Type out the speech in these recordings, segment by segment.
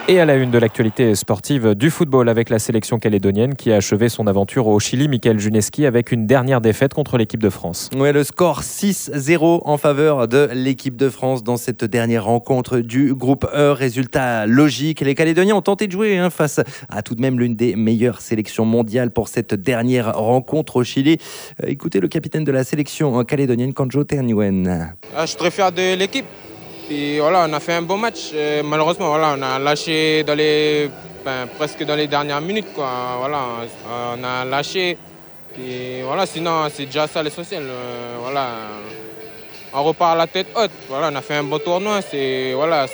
Et à la une de l'actualité sportive du football avec la sélection calédonienne qui a achevé son aventure au Chili, Michael Juneski, avec une dernière défaite contre l'équipe de France. Ouais, le score 6-0 en faveur de l'équipe de France dans cette dernière rencontre du groupe E. Résultat logique, les Calédoniens ont tenté de jouer face à tout de même l'une des meilleures sélections mondiales pour cette dernière rencontre au Chili. Écoutez le capitaine de la sélection calédonienne, Kandjo Terniwen. Je suis très fier de l'équipe. Puis voilà, on a fait un bon match. Malheureusement, voilà, on a lâché presque dans les dernières minutes, quoi. Voilà, on a lâché. Puis voilà, sinon c'est déjà ça l'essentiel. Voilà, on repart à la tête haute. Voilà, on a fait un bon tournoi. De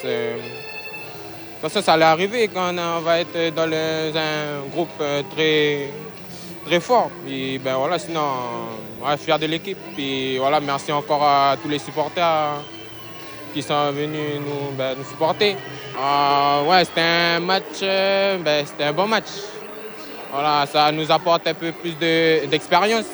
toute façon, ça allait arriver quand on va être dans un groupe très très fort. Puis voilà, sinon, fier de l'équipe. Puis voilà, merci encore à tous les supporters qui sont venus nous supporter. C'était un match, c'était un bon match. Voilà, ça nous apporte un peu plus d'expérience.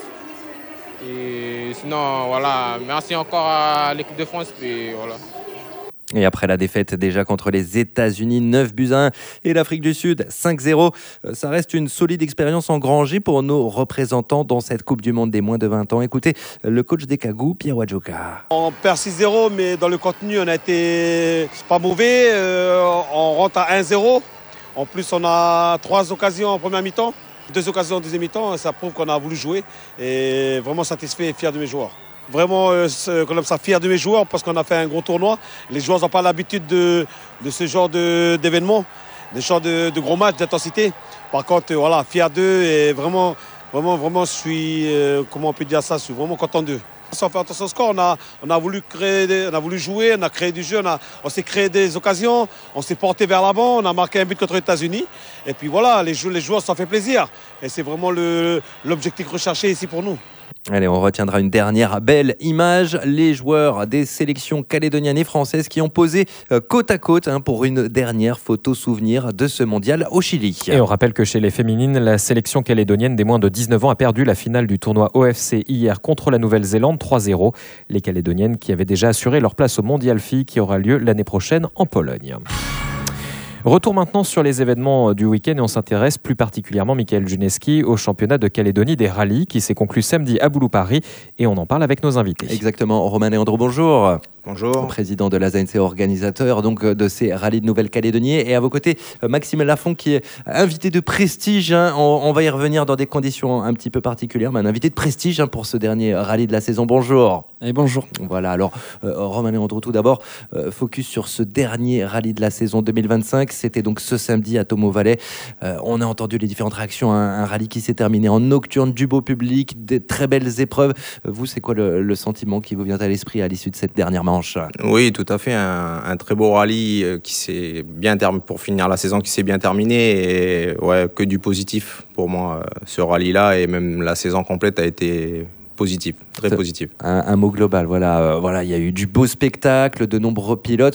Et sinon, voilà, merci encore à l'équipe de France. Puis voilà. Et après la défaite déjà contre les États-Unis, 9-1 et l'Afrique du Sud, 5-0, ça reste une solide expérience engrangée pour nos représentants dans cette Coupe du Monde des moins de 20 ans. Écoutez le coach des Kagou, Pierre Wadjoka. On perd 6-0, mais dans le contenu, on a été pas mauvais. On rentre à 1-0. En plus, on a 3 occasions en première mi-temps, 2 occasions en deuxième mi-temps. Ça prouve qu'on a voulu jouer et vraiment satisfait et fier de mes joueurs. Vraiment, comme ça, fier de mes joueurs parce qu'on a fait un gros tournoi. Les joueurs n'ont pas l'habitude de ce genre d'événements, des genres de gros matchs d'intensité. Par contre, voilà, fier d'eux et vraiment, je suis, comment on peut dire ça, je suis vraiment content d'eux. Sans faire attention au score, on a voulu jouer, on a créé du jeu, on s'est créé des occasions, on s'est porté vers l'avant, on a marqué un but contre les États-Unis. Et puis voilà, les joueurs s'en fait plaisir. Et c'est vraiment l'objectif recherché ici pour nous. Allez, on retiendra une dernière belle image. Les joueurs des sélections calédoniennes et françaises qui ont posé côte à côte pour une dernière photo souvenir de ce mondial au Chili. Et on rappelle que chez les féminines, la sélection calédonienne des moins de 19 ans a perdu la finale du tournoi OFC hier contre la Nouvelle-Zélande 3-0. Les Calédoniennes qui avaient déjà assuré leur place au mondial filles qui aura lieu l'année prochaine en Pologne. Retour maintenant sur les événements du week-end et on s'intéresse plus particulièrement, Michael Juneski, au championnat de Calédonie des rallyes qui s'est conclu samedi à Boulou-Paris et on en parle avec nos invités. Exactement, Romain Léandro, bonjour. Bonjour. Président de la ZNC, organisateur donc de ces rallyes de Nouvelle-Calédonie. Et à vos côtés, Maxime Lafont qui est invité de prestige. On va y revenir dans des conditions un petit peu particulières, mais un invité de prestige pour ce dernier rallye de la saison. Bonjour. Et bonjour. Voilà, alors Romain Léandro, tout d'abord, focus sur ce dernier rallye de la saison 2025. C'était donc ce samedi à Tomo Valley. On a entendu les différentes réactions. Un rallye qui s'est terminé en nocturne, du beau public, des très belles épreuves. Vous, c'est quoi le sentiment qui vous vient à l'esprit à l'issue de cette dernière manche ? Oui, tout à fait. Un très beau rallye qui s'est bien terminé pour finir la saison, qui s'est bien terminé. Et que du positif pour moi. Ce rallye-là et même la saison complète a été positive, très positive. Un mot global. Voilà, il y a eu du beau spectacle, de nombreux pilotes.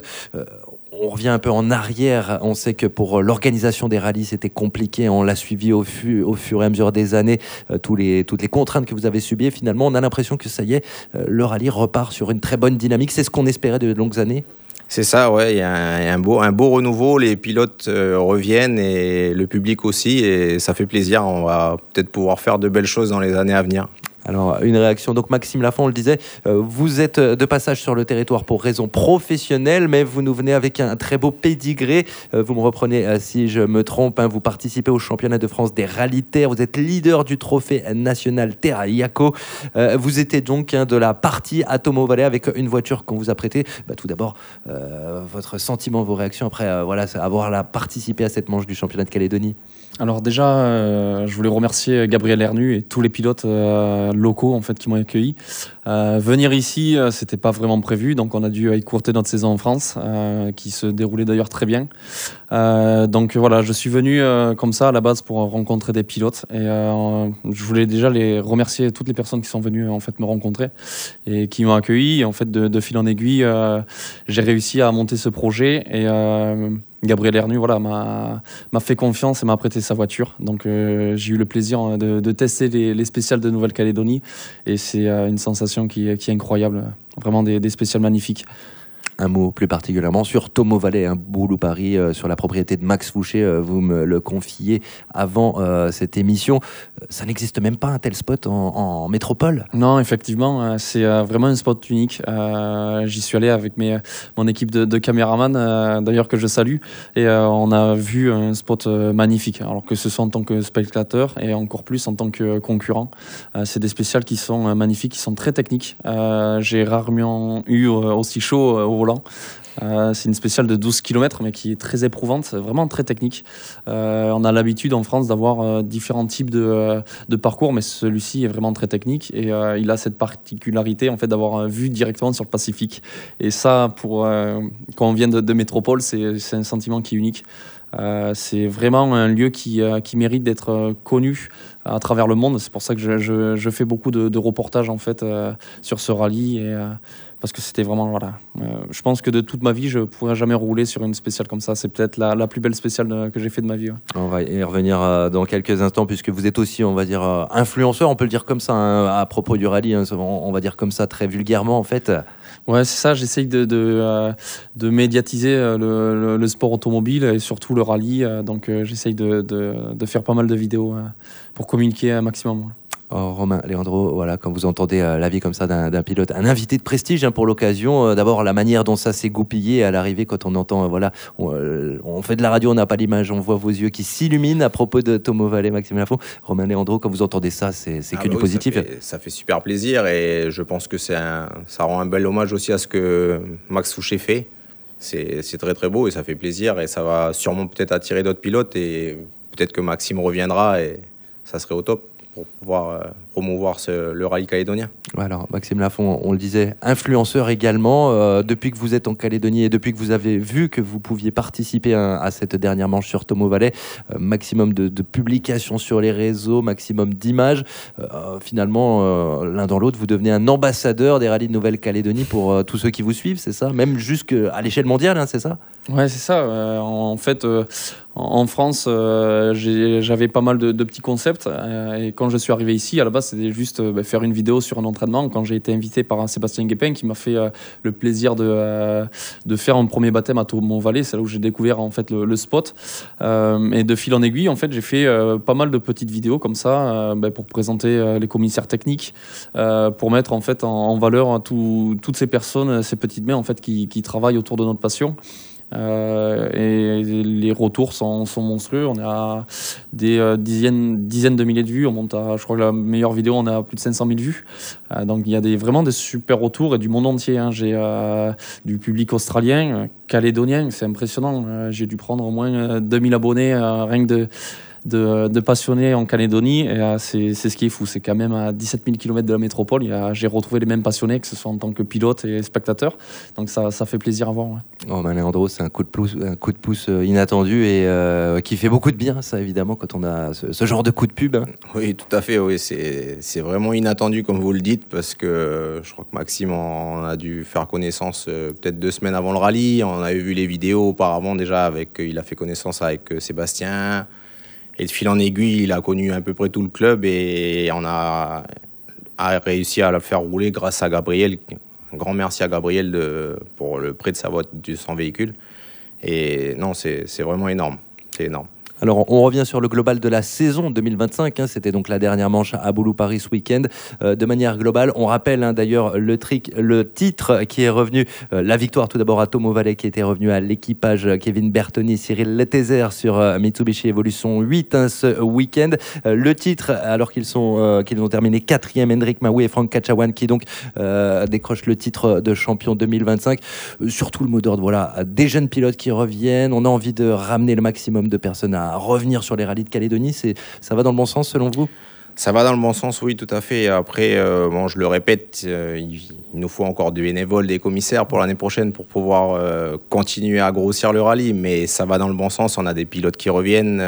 On revient un peu en arrière. On sait que pour l'organisation des rallyes, c'était compliqué. On l'a suivi au fur et à mesure des années, toutes les contraintes que vous avez subies. Finalement, on a l'impression que ça y est, le rallye repart sur une très bonne dynamique. C'est ce qu'on espérait de longues années. C'est ça, ouais. Il y a un beau renouveau. Les pilotes reviennent et le public aussi. Et ça fait plaisir. On va peut-être pouvoir faire de belles choses dans les années à venir. Alors, une réaction. Donc, Maxime Lafont, on le disait, vous êtes de passage sur le territoire pour raisons professionnelles, mais vous nous venez avec un très beau pédigré. Vous me reprenez si je me trompe. Vous participez au championnat de France des rallyes terre. Vous êtes leader du trophée national Terre à Yako. Vous étiez donc de la partie à Tomo Valley avec une voiture qu'on vous a prêtée. Tout d'abord, votre sentiment, vos réactions après avoir participé à cette manche du championnat de Calédonie. Alors déjà, je voulais remercier Gabriel Hernu et tous les pilotes locaux en fait qui m'ont accueilli. Venir ici, c'était pas vraiment prévu, donc on a dû écourter notre saison en France, qui se déroulait d'ailleurs très bien. Donc voilà, je suis venu comme ça à la base pour rencontrer des pilotes et je voulais déjà les remercier toutes les personnes qui sont venues en fait me rencontrer et qui m'ont accueilli. Et en fait, de fil en aiguille, j'ai réussi à monter ce projet et Gabriel Hernu m'a fait confiance et m'a prêté sa voiture. Donc j'ai eu le plaisir de tester les spéciales de Nouvelle-Calédonie et c'est une sensation qui est incroyable. Vraiment des spéciales magnifiques. Un mot plus particulièrement sur Tomo Valley, Boulou Paris, sur la propriété de Max Fouché. Vous me le confiez avant cette émission. Ça n'existe même pas un tel spot en métropole? Non, effectivement, c'est vraiment un spot unique. J'y suis allé avec mon équipe de caméramans, d'ailleurs que je salue, et on a vu un spot magnifique. Alors que ce soit en tant que spectateur et encore plus en tant que concurrent. C'est des spéciales qui sont magnifiques, qui sont très techniques. J'ai rarement eu aussi chaud au volant. C'est une spéciale de 12 km mais qui est très éprouvante, vraiment très technique. On a l'habitude en France d'avoir différents types de parcours, mais celui-ci est vraiment très technique et il a cette particularité en fait d'avoir vue directement sur le Pacifique. Et ça, quand on vient de métropole, c'est un sentiment qui est unique. C'est vraiment un lieu qui mérite d'être connu à travers le monde. C'est pour ça que je fais beaucoup de reportages en fait sur ce rallye parce que c'était vraiment je pense que de toute ma vie je pourrais jamais rouler sur une spéciale comme ça. C'est peut-être la plus belle spéciale que j'ai fait de ma vie. Ouais. On va y revenir dans quelques instants puisque vous êtes aussi, on va dire, influenceur, on peut le dire comme ça à propos du rallye, on va dire comme ça très vulgairement en fait. Ouais, c'est ça, j'essaye de médiatiser le sport automobile et surtout le rallye, donc j'essaye de faire pas mal de vidéos pour communiquer un maximum. Ouais. Oh, Romain Leandro, voilà, quand vous entendez l'avis comme ça d'un pilote, un invité de prestige pour l'occasion, d'abord la manière dont ça s'est goupillé à l'arrivée quand on entend, on fait de la radio, on n'a pas l'image, on voit vos yeux qui s'illuminent à propos de Tomo Valley, Maxime Lafont. Romain Leandro, quand vous entendez ça, c'est que du positif. Ça fait super plaisir et je pense que ça rend un bel hommage aussi à ce que Max Fouché fait. C'est très très beau et ça fait plaisir et ça va sûrement peut-être attirer d'autres pilotes et peut-être que Maxime reviendra et ça serait au top pour pouvoir promouvoir le rallye calédonien. Alors, Maxime Lafont, on le disait, influenceur également. Depuis que vous êtes en Calédonie et depuis que vous avez vu que vous pouviez participer à cette dernière manche sur Tomo Valley, maximum de publications sur les réseaux, maximum d'images. Finalement, l'un dans l'autre, vous devenez un ambassadeur des rallyes de Nouvelle-Calédonie pour tous ceux qui vous suivent, c'est ça? Même jusqu'à l'échelle mondiale, c'est ça? Ouais, c'est ça. En fait, en France, j'avais pas mal de petits concepts. Et quand je suis arrivé ici, à la base, c'était juste faire une vidéo sur un entraînement. Quand j'ai été invité par Sébastien Guépin, qui m'a fait le plaisir de faire un premier baptême à Tomo Valley, c'est là où j'ai découvert en fait le spot. Et de fil en aiguille, en fait, j'ai fait pas mal de petites vidéos comme ça pour présenter les commissaires techniques, pour mettre en fait en valeur toutes ces personnes, ces petites mains en fait qui travaillent autour de notre passion. Et les retours sont monstrueux. On a des dizaines de milliers de vues. On monte je crois que la meilleure vidéo, on a plus de 500 000 vues. Donc il y a vraiment des super retours et du monde entier. J'ai du public australien, calédonien, c'est impressionnant. J'ai dû prendre au moins 2000 abonnés rien que de passionnés en Calédonie et c'est ce qui est fou, c'est quand même à 17 000 km de la métropole, j'ai retrouvé les mêmes passionnés, que ce soit en tant que pilote et spectateur, donc ça fait plaisir à voir. Ouais. Oh, Leandro, c'est un coup de pouce inattendu et qui fait beaucoup de bien, ça évidemment, quand on a ce genre de coup de pub. Oui, tout à fait, oui, c'est vraiment inattendu comme vous le dites, parce que je crois que Maxime on a dû faire connaissance peut-être 2 semaines avant le rallye, on avait vu les vidéos auparavant déjà, il a fait connaissance avec Sébastien. Et de fil en aiguille, il a connu à peu près tout le club et on a réussi à le faire rouler grâce à Gabriel. Un grand merci à Gabriel pour le prêt de son véhicule. Et non, c'est vraiment énorme. C'est énorme. Alors, on revient sur le global de la saison 2025. C'était donc la dernière manche à Boulou Paris ce week-end. De manière globale, on rappelle d'ailleurs le titre qui est revenu, la victoire tout d'abord à Tomo Valley qui était revenu à l'équipage Kevin Bertoni, Cyril Letézer sur Mitsubishi Evolution 8 ce week-end. Le titre, alors qu'ils ont terminé 4e, Hendrik Maoué et Franck Kachawan qui donc décrochent le titre de champion 2025. Surtout le mot d'ordre, voilà, des jeunes pilotes qui reviennent. On a envie de ramener le maximum de personnes à revenir sur les rallyes de Calédonie. Ça va dans le bon sens selon vous? Ça va dans le bon sens, oui, tout à fait. Après, je le répète, il nous faut encore des bénévoles, des commissaires pour l'année prochaine pour pouvoir continuer à grossir le rallye. Mais ça va dans le bon sens. On a des pilotes qui reviennent,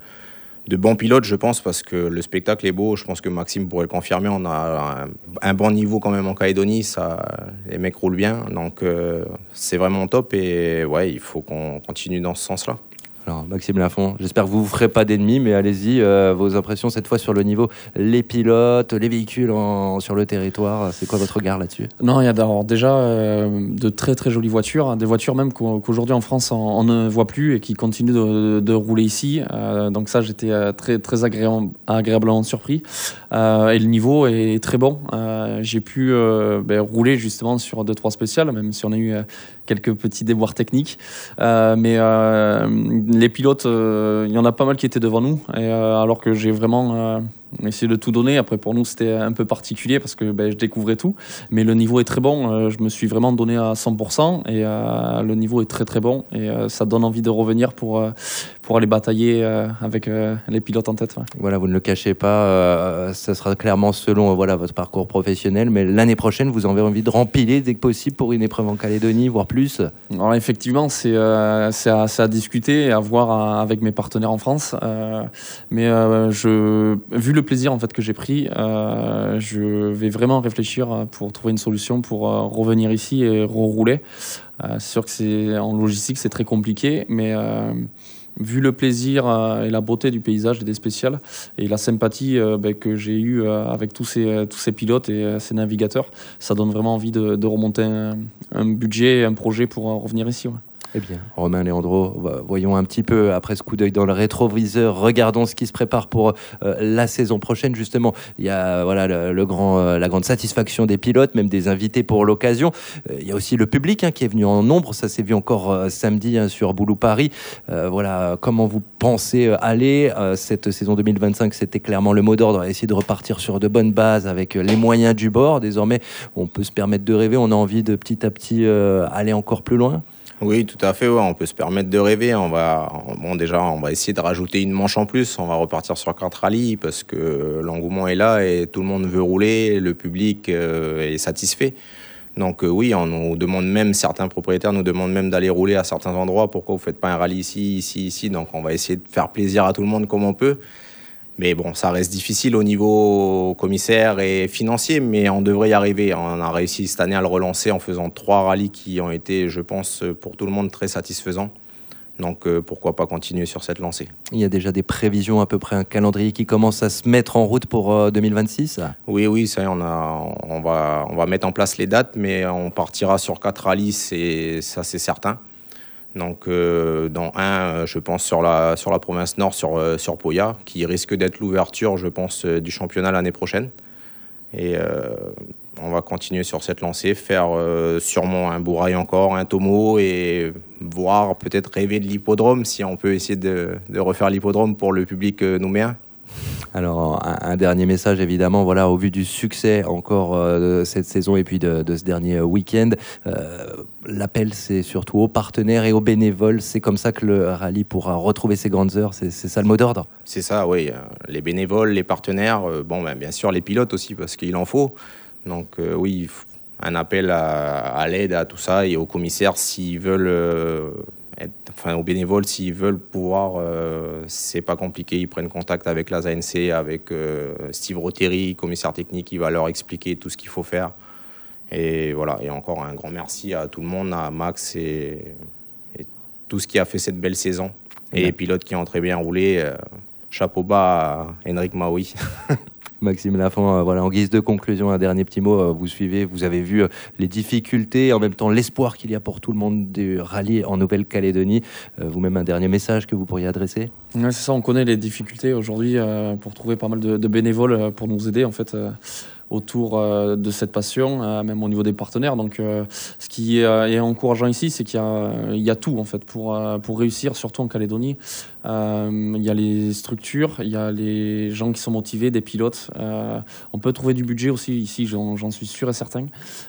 de bons pilotes, je pense, parce que le spectacle est beau. Je pense que Maxime pourrait le confirmer. On a un bon niveau quand même en Calédonie. Les mecs roulent bien. Donc, c'est vraiment top. Et ouais, il faut qu'on continue dans ce sens-là. Alors, Maxime Lafont, j'espère que vous ne vous ferez pas d'ennemis, mais allez-y, vos impressions cette fois sur le niveau, les pilotes, les véhicules sur le territoire, c'est quoi votre regard là-dessus? Non, il y a déjà de très très jolies voitures, hein, des voitures même qu'aujourd'hui en France on ne voit plus et qui continuent de rouler ici. Donc ça, j'étais très très agréablement surpris. Et le niveau est très bon. J'ai pu rouler justement sur 2-3 spéciales, même si on a eu quelques petits déboires techniques. Mais les pilotes, il y en a pas mal qui étaient devant nous, alors que j'ai vraiment essayé de tout donner. Après, pour nous, c'était un peu particulier parce que je découvrais tout. Mais le niveau est très bon. Je me suis vraiment donné à 100% et le niveau est très très bon. Et ça donne envie de revenir pour aller batailler avec les pilotes en tête. Ouais. Voilà, vous ne le cachez pas, ça sera clairement selon votre parcours professionnel. Mais l'année prochaine, vous avez envie de rempiler dès que possible pour une épreuve en Calédonie, voire plus. Alors effectivement, c'est à discuter et à voir avec mes partenaires en France. Mais vu le plaisir en fait que j'ai pris, je vais vraiment réfléchir pour trouver une solution pour revenir ici et rerouler. C'est sûr que en logistique, c'est très compliqué, mais vu le plaisir et la beauté du paysage et des spéciales et la sympathie que j'ai eue avec tous ces pilotes et ces navigateurs, ça donne vraiment envie de remonter un budget, un projet pour revenir ici. Ouais. Eh bien, Romain Leandro, voyons un petit peu, après ce coup d'œil dans le rétroviseur, regardons ce qui se prépare pour la saison prochaine. Justement, il y a la grande satisfaction des pilotes, même des invités pour l'occasion. Il y a aussi le public qui est venu en nombre. Ça s'est vu encore samedi sur Boulou Paris. Comment vous pensez aller cette saison 2025? C'était clairement le mot d'ordre. Essayer de repartir sur de bonnes bases avec les moyens du bord. Désormais, on peut se permettre de rêver. On a envie de petit à petit aller encore plus loin. Oui, tout à fait. Ouais. On peut se permettre de rêver. On va essayer de rajouter une manche en plus. On va repartir sur 4 rallyes parce que l'engouement est là et tout le monde veut rouler. Le public est satisfait. Donc oui, on nous demande même, certains propriétaires nous demandent même d'aller rouler à certains endroits. Pourquoi vous ne faites pas un rallye ici? Donc on va essayer de faire plaisir à tout le monde comme on peut. Mais bon, ça reste difficile au niveau commissaire et financier, mais on devrait y arriver. On a réussi cette année à le relancer en faisant 3 rallyes qui ont été, je pense, pour tout le monde très satisfaisants. Donc pourquoi pas continuer sur cette lancée. Il y a déjà des prévisions, à peu près un calendrier qui commence à se mettre en route pour 2026 ? Oui, ça y est, on va mettre en place les dates, mais on partira sur 4 rallyes, ça c'est certain. Donc, dans je pense sur la province Nord, sur Poya, qui risque d'être l'ouverture, je pense, du championnat l'année prochaine. Et on va continuer sur cette lancée, faire sûrement un Bourail encore, un Tomo, et voir, peut-être rêver de l'hippodrome, si on peut essayer de refaire l'hippodrome pour le public nouméen. Alors, un dernier message, évidemment, au vu du succès encore de cette saison et puis de ce dernier week-end, l'appel, c'est surtout aux partenaires et aux bénévoles. C'est comme ça que le rallye pourra retrouver ses grandes heures. C'est ça le mot d'ordre ? C'est ça, oui. Les bénévoles, les partenaires, bien sûr les pilotes aussi, parce qu'il en faut. Donc oui, un appel à l'aide, à tout ça, et aux commissaires s'ils veulent... aux bénévoles, s'ils veulent pouvoir, c'est pas compliqué, ils prennent contact avec la ZNC, avec Steve Rotteri, commissaire technique, il va leur expliquer tout ce qu'il faut faire. Et voilà, et encore un grand merci à tout le monde, à Max et tout ce qui a fait cette belle saison. Et les pilotes qui ont très bien roulé, chapeau bas à Henrik Maui. Maxime Lafont, en guise de conclusion, un dernier petit mot. Vous avez vu les difficultés et en même temps l'espoir qu'il y a pour tout le monde du rallye en Nouvelle-Calédonie. Vous-même, un dernier message que vous pourriez adresser ? Ouais, c'est ça, on connaît les difficultés aujourd'hui pour trouver pas mal de bénévoles pour nous aider en fait. Autour de cette passion, même au niveau des partenaires. Donc, ce qui est encourageant ici, c'est qu'il y a tout en fait pour réussir, surtout en Calédonie. Il y a les structures, il y a les gens qui sont motivés, des pilotes. On peut trouver du budget aussi ici, j'en suis sûr et certain.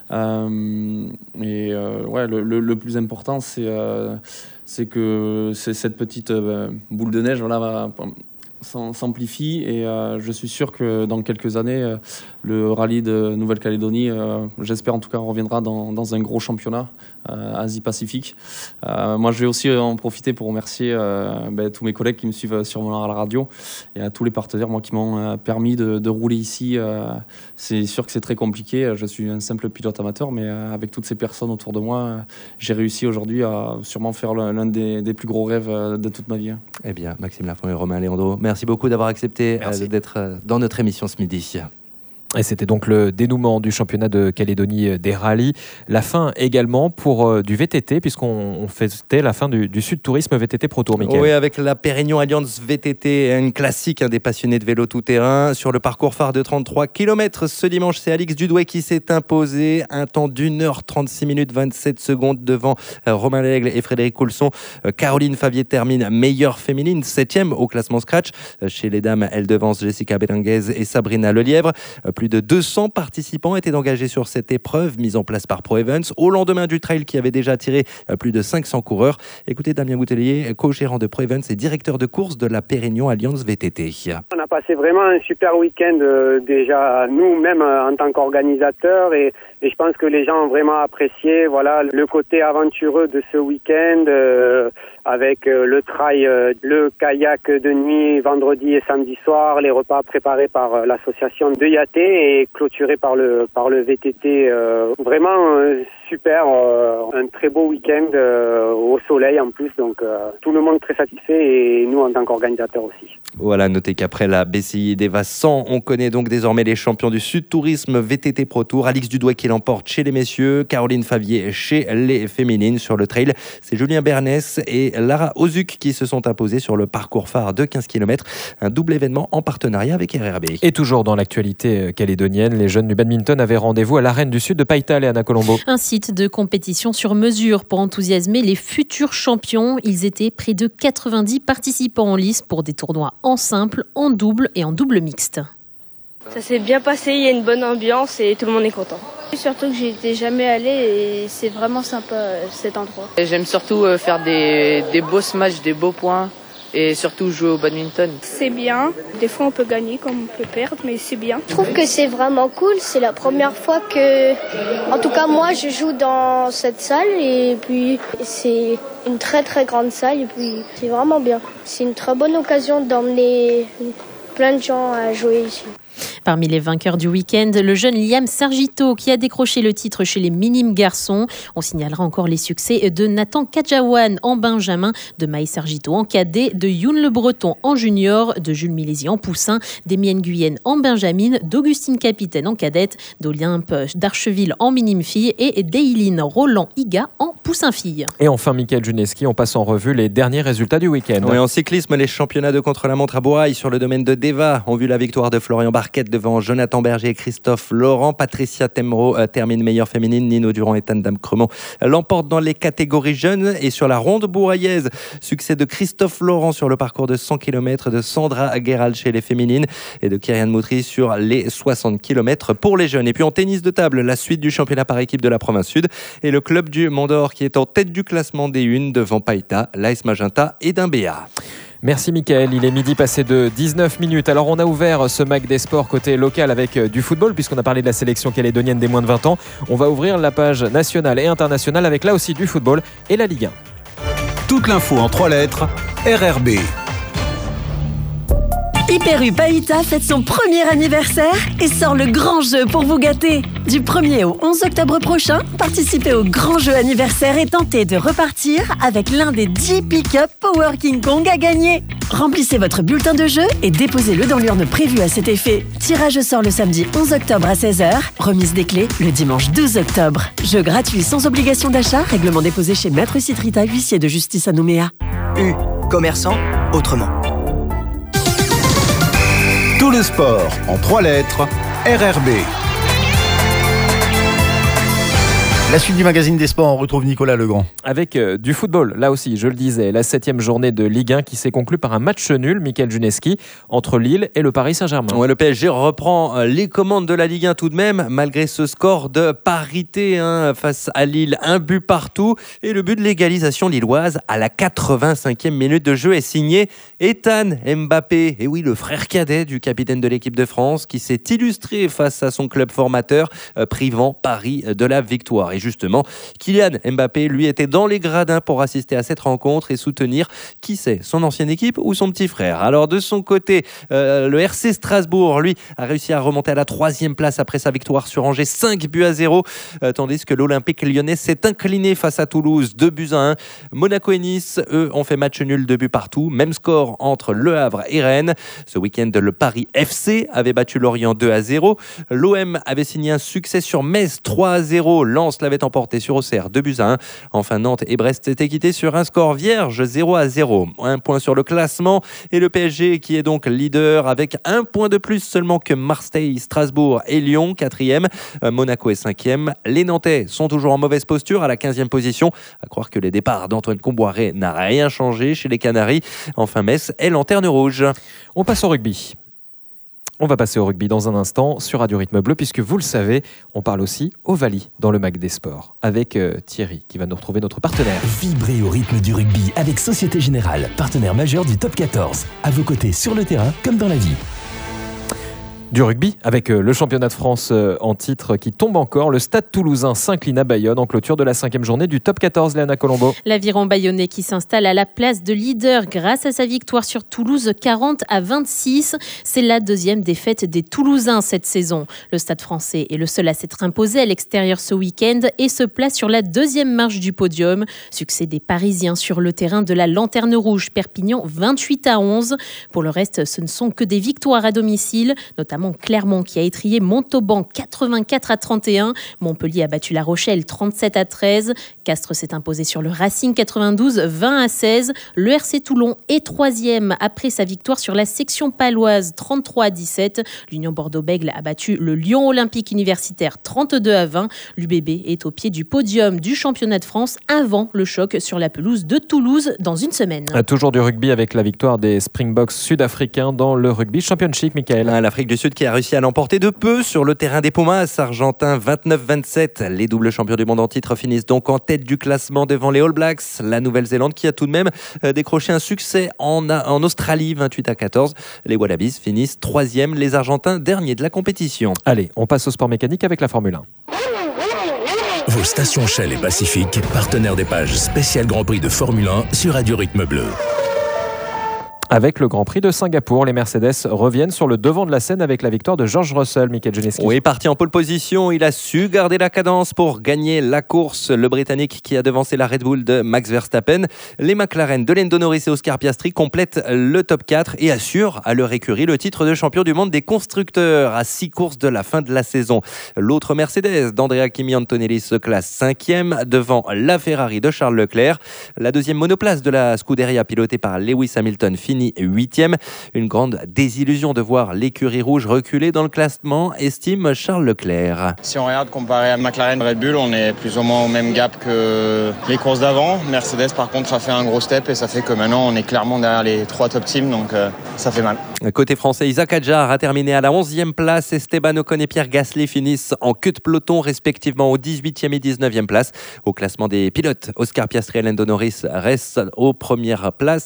Le plus important, c'est que c'est cette petite boule de neige, s'amplifie et je suis sûr que dans quelques années, le rallye de Nouvelle-Calédonie, j'espère en tout cas, reviendra dans un gros championnat Asie-Pacifique. Moi, je vais aussi en profiter pour remercier tous mes collègues qui me suivent sûrement à la radio et à tous les partenaires qui m'ont permis de rouler ici. C'est sûr que c'est très compliqué. Je suis un simple pilote amateur, mais avec toutes ces personnes autour de moi, j'ai réussi aujourd'hui à sûrement faire l'un des plus gros rêves de toute ma vie. Eh bien, Maxime Lafont et Romain Leandro, merci beaucoup d'avoir accepté d'être dans notre émission ce midi. Et c'était donc le dénouement du championnat de Calédonie des rallyes. La fin également pour du VTT, puisqu'on fêtait la fin du Sud Tourisme VTT Pro Tour, Mickaël. Oui, avec la Pérignon Alliance VTT, une classique des passionnés de vélo tout-terrain. Sur le parcours phare de 33 km ce dimanche, c'est Alix Dudoué qui s'est imposé. Un temps d'1h36 minutes 27 secondes devant Romain Laigle et Frédéric Coulson. Caroline Favier termine meilleure féminine, 7e au classement Scratch. Chez les dames, elle devance Jessica Belenguez et Sabrina Lelièvre. Plus de 200 participants étaient engagés sur cette épreuve mise en place par Pro Events au lendemain du trail qui avait déjà attiré plus de 500 coureurs. Écoutez Damien Boutelier, co-gérant de Pro Events et directeur de course de la Pérignon Alliance VTT. On a passé vraiment un super week-end déjà nous-mêmes en tant qu'organisateurs et je pense que les gens ont vraiment apprécié le côté aventureux de ce week-end avec le trail, le kayak de nuit vendredi et samedi soir, les repas préparés par l'association de Yaté et clôturés par le VTT. Vraiment super, un très beau week-end au soleil en plus, donc tout le monde très satisfait et nous en tant qu'organisateurs aussi. Voilà, notez qu'après la BCI d'Eva 100, on connaît donc désormais les champions du Sud Tourisme VTT Pro Tour. Alix Dudoué qui l'emporte chez les messieurs, Caroline Favier chez les féminines. Sur le trail, c'est Julien Bernès et Lara Ozuc qui se sont imposés sur le parcours phare de 15 km. Un double événement en partenariat avec RRB. Et toujours dans l'actualité calédonienne, les jeunes du badminton avaient rendez-vous à l'Arène du Sud de Païtal et Anna Colombo. Un site de compétition sur mesure pour enthousiasmer les futurs champions. Ils étaient près de 90 participants en lice pour des tournois en simple, en double et en double mixte. Ça s'est bien passé, il y a une bonne ambiance et tout le monde est content. Surtout que j'y étais jamais allé et c'est vraiment sympa cet endroit. J'aime surtout faire des beaux smash, des beaux points et surtout jouer au badminton. C'est bien, des fois on peut gagner comme on peut perdre, mais c'est bien. Je trouve que c'est vraiment cool, c'est la première fois que, en tout cas moi je joue dans cette salle et puis c'est une très très grande salle et puis c'est vraiment bien. C'est une très bonne occasion d'emmener plein de gens à jouer ici. Parmi les vainqueurs du week-end, le jeune Liam Sargito qui a décroché le titre chez les minimes garçons. On signalera encore les succès de Nathan Kadjawan en benjamin, de Maï Sargito en cadet, de Youn Le Breton en junior, de Jules Milési en poussin, d'Emienne Guyenne en benjamine, d'Augustine Capitaine en cadette, d'Olympe d'Archeville en minime fille et d'Eiline Roland-Iga en poussin fille. Et enfin, Mickaël Juneski, on passe en revue les derniers résultats du week-end. Oui, en cyclisme, les championnats de contre-la-montre à Boailles sur le domaine de Deva ont vu la victoire de Florian Barquette devant Jonathan Berger et Christophe Laurent. Patricia Temro termine meilleure féminine. Nino Durand et Tandam Cremont l'emportent dans les catégories jeunes. Et sur la ronde bouraillaise, succès de Christophe Laurent sur le parcours de 100 km, de Sandra Guéral chez les féminines et de Kyrian Moutry sur les 60 km pour les jeunes. Et puis en tennis de table, la suite du championnat par équipe de la province Sud et le club du Mont d'Or qui est en tête du classement des unes devant Païta, l'AS Magenta et Dimbéa. Merci Mickaël, il est midi passé de 19 minutes. Alors on a ouvert ce Mag des Sports côté local avec du football puisqu'on a parlé de la sélection calédonienne des moins de 20 ans. On va ouvrir la page nationale et internationale avec là aussi du football et la Ligue 1. Toute l'info en 3 lettres, RRB. Hyper U Païta fête son premier anniversaire et sort le grand jeu pour vous gâter. Du 1er au 11 octobre prochain, participez au grand jeu anniversaire et tentez de repartir avec l'un des 10 pick-up Power King Kong à gagner. Remplissez votre bulletin de jeu et déposez-le dans l'urne prévue à cet effet. Tirage sort le samedi 11 octobre à 16h, remise des clés le dimanche 12 octobre. Jeu gratuit sans obligation d'achat, règlement déposé chez Maître Citrita, huissier de justice à Nouméa. U, commerçant, autrement. Tout le sport en 3 lettres, RRB. La suite du magazine des sports, on retrouve Nicolas Legrand. Avec du football, là aussi, je le disais, la 7e journée de Ligue 1 qui s'est conclue par un match nul, Michael Juneski, entre Lille et le Paris Saint-Germain. Ouais, le PSG reprend les commandes de la Ligue 1 tout de même, malgré ce score de parité face à Lille, un but partout. Et le but de l'égalisation lilloise à la 85e minute de jeu est signé Ethan Mbappé. Et oui, le frère cadet du capitaine de l'équipe de France qui s'est illustré face à son club formateur, privant Paris de la victoire. Et justement, Kylian Mbappé, lui, était dans les gradins pour assister à cette rencontre et soutenir, qui sait, son ancienne équipe ou son petit frère. Alors de son côté, le RC Strasbourg, lui, a réussi à remonter à la 3e place après sa victoire sur Angers, 5-0, tandis que l'Olympique lyonnais s'est incliné face à Toulouse, 2-1. Monaco et Nice, eux, ont fait match nul, 2 buts partout. Même score entre Le Havre et Rennes. Ce week-end, le Paris FC avait battu Lorient 2-0. L'OM avait signé un succès sur Metz, 3-0. Lens l'avait emporté sur Auxerre, 2-1. Enfin, Nantes et Brest s'étaient quittés sur un score vierge, 0-0. Un point sur le classement et le PSG qui est donc leader avec un point de plus seulement que Marseille, Strasbourg et Lyon, 4e. Monaco est 5e. Les Nantais sont toujours en mauvaise posture à la 15e position. À croire que les départs d'Antoine Comboiré n'a rien changé chez les Canaries. Enfin, Metz est lanterne rouge. On passe au rugby. On va passer au rugby dans un instant sur Radio Rythme Bleu, puisque vous le savez, on parle aussi Ovalie dans le Mag des Sports, avec Thierry qui va nous retrouver notre partenaire. Vibrez au rythme du rugby avec Société Générale, partenaire majeur du Top 14. À vos côtés sur le terrain comme dans la vie. Du rugby, avec le championnat de France en titre qui tombe encore. Le Stade Toulousain s'incline à Bayonne en clôture de la 5e journée du Top 14, Léana Colombo. L'Aviron bayonnais qui s'installe à la place de leader grâce à sa victoire sur Toulouse 40-26. C'est la 2e défaite des Toulousains cette saison. Le Stade français est le seul à s'être imposé à l'extérieur ce week-end et se place sur la 2e marche du podium. Succès des Parisiens sur le terrain de la Lanterne Rouge Perpignan 28-11. Pour le reste, ce ne sont que des victoires à domicile, notamment Clermont qui a étrillé Montauban 84-31. Montpellier a battu La Rochelle 37-13. Castres s'est imposé sur le Racing 92 20-16. Le RC Toulon est 3e après sa victoire sur la section paloise 33-17. L'Union Bordeaux-Bègles a battu le Lyon Olympique Universitaire 32-20. L'UBB est au pied du podium du championnat de France avant le choc sur la pelouse de Toulouse dans une semaine. Toujours du rugby avec la victoire des Springboks sud-africains dans le Rugby Championship, Michael. L'Afrique du Sud qui a réussi à l'emporter de peu sur le terrain des Pumas argentins 29-27. Les doubles champions du monde en titre finissent donc en tête du classement devant les All Blacks. La Nouvelle-Zélande qui a tout de même décroché un succès en Australie 28-14. Les Wallabies finissent 3e, les Argentins derniers de la compétition. Allez, on passe au sport mécanique avec la Formule 1. Vos stations Shell et Pacifique, partenaires des pages spéciales Grand Prix de Formule 1 sur Radio Rythme Bleu. Avec le Grand Prix de Singapour, les Mercedes reviennent sur le devant de la scène avec la victoire de George Russell, Michael Juneski. Oui, parti en pole position, il a su garder la cadence pour gagner la course. Le Britannique qui a devancé la Red Bull de Max Verstappen. Les McLaren de Lando Norris et Oscar Piastri complètent le top 4 et assurent à leur écurie le titre de champion du monde des constructeurs à 6 courses de la fin de la saison. L'autre Mercedes d'Andrea Kimi Antonelli se classe 5e devant la Ferrari de Charles Leclerc. La deuxième monoplace de la Scuderia pilotée par Lewis Hamilton finit 8e. Une grande désillusion de voir l'écurie rouge reculer dans le classement, estime Charles Leclerc. Si on regarde comparé à McLaren Red Bull, on est plus ou moins au même gap que les courses d'avant. Mercedes par contre a fait un gros step et ça fait que maintenant on est clairement derrière les 3 top teams, donc ça fait mal. Côté français, Isaac Hadjar a terminé à la 11e place. Esteban Ocon et Pierre Gasly finissent en queue de peloton respectivement aux 18e et 19e place. Au classement des pilotes, Oscar Piastri et Lando Norris restent aux premières places.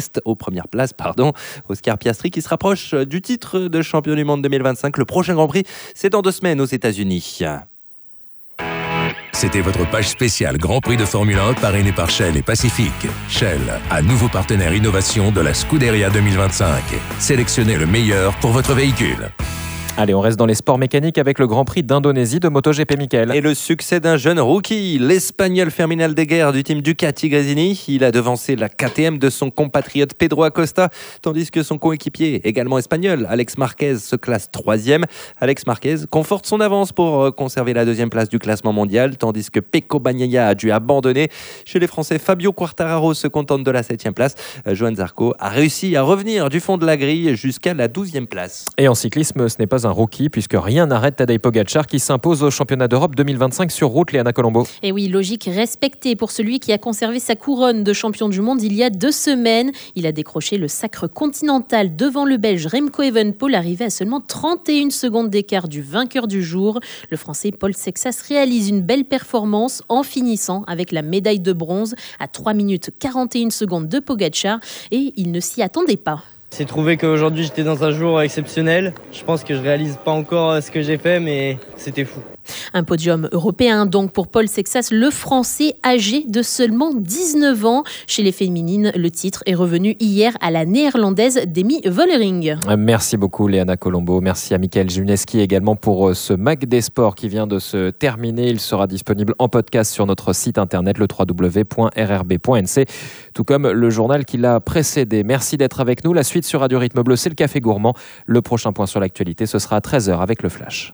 Oscar Piastri qui se rapproche du titre de champion du monde 2025. Le prochain Grand Prix, c'est dans 2 semaines aux États-Unis. C'était votre page spéciale Grand Prix de Formule 1 parrainée par Shell et Pacifique. Shell, à nouveau partenaire innovation de la Scuderia 2025. Sélectionnez le meilleur pour votre véhicule. Allez, on reste dans les sports mécaniques avec le Grand Prix d'Indonésie de MotoGP, Michael. Et le succès d'un jeune rookie, l'Espagnol Fermín Aldeguer du team Ducati Gresini. Il a devancé la KTM de son compatriote Pedro Acosta, tandis que son coéquipier, également espagnol, Alex Marquez, se classe 3e. Alex Marquez conforte son avance pour conserver la 2e place du classement mondial, tandis que Pecco Bagnaia a dû abandonner. Chez les Français, Fabio Quartararo se contente de la 7e place. Johan Zarco a réussi à revenir du fond de la grille jusqu'à la 12e place. Et en cyclisme, ce n'est pas pas un rookie puisque rien n'arrête Tadej Pogačar qui s'impose au championnat d'Europe 2025 sur route, Léana Colombo. Et oui, logique respectée pour celui qui a conservé sa couronne de champion du monde il y a 2 semaines. Il a décroché le sacre continental devant le Belge Remco Evenepoel, arrivé à seulement 31 secondes d'écart du vainqueur du jour. Le Français Paul Sexas réalise une belle performance en finissant avec la médaille de bronze à 3 minutes 41 secondes de Pogačar et il ne s'y attendait pas. J'ai trouvé qu'aujourd'hui j'étais dans un jour exceptionnel. Je pense que je réalise pas encore ce que j'ai fait, mais c'était fou. Un podium européen donc pour Paul Sexas, le Français âgé de seulement 19 ans. Chez les féminines, le titre est revenu hier à la néerlandaise Demi Vollering. Merci beaucoup Léana Colombo. Merci à Mickaël Juneski également pour ce Mag des Sports qui vient de se terminer. Il sera disponible en podcast sur notre site internet le www.rrb.nc, tout comme le journal qui l'a précédé. Merci d'être avec nous. La suite sur Radio Rythme Bleu, c'est le Café Gourmand. Le prochain point sur l'actualité, ce sera à 13h avec le Flash.